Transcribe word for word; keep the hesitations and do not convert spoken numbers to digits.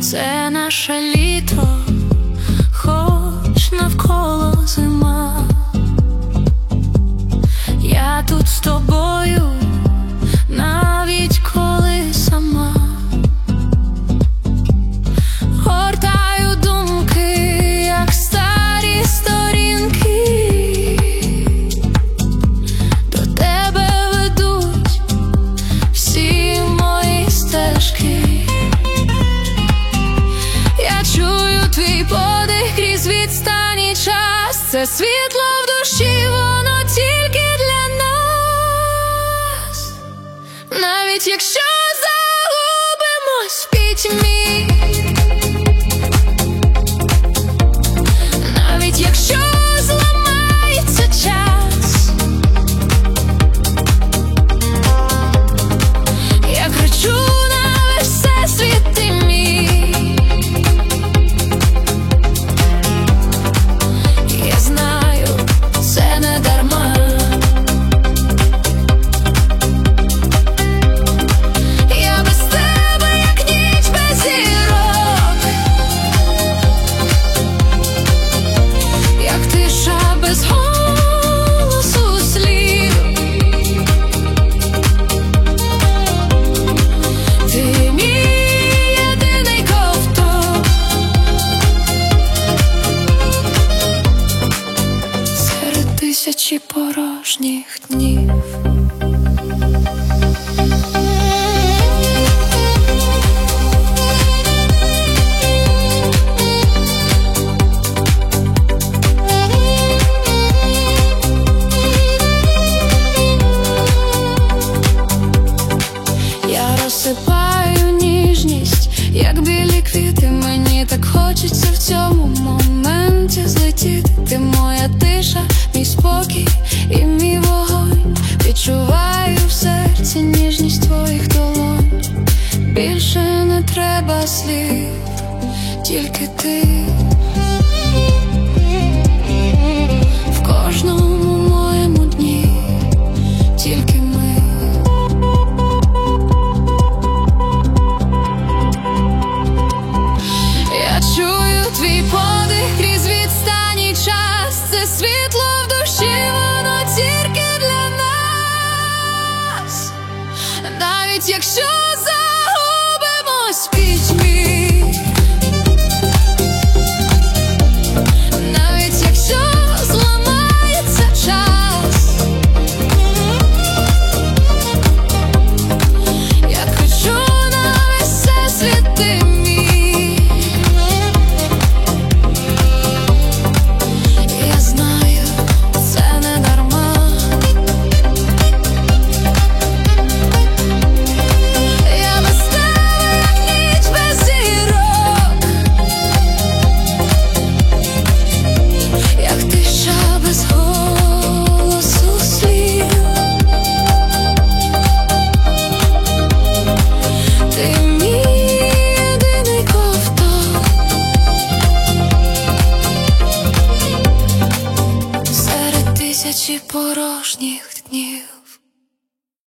Це наше літо, хоч навколо зима. Я тут з тобою, навіть коли сама. Гортаю думки, як старі сторінки, до тебе ведуть всі мої стежки. Я чую твій подих крізь відстань і час. Це світло в душі, воно тільки для нас. Навіть якщо загубимось в пітьмі, навіть якщо зламається час, я кричу на весь всесвіт, ти мій. Я знаю, це не дарма. Я без тебе, як ніч без зірок, як тиша без голосу слів. Ти мій єдиний ковток серед тисячі порожніх днів. Я розсипаю ніжність, як білі квіти. Мені так хочеться в цьому моменті злетіти. Ти моя тиша, мій спокій і мій вогонь. Відчуваю в серці ніжність твоїх долонь. Більше не треба слів, тільки ти.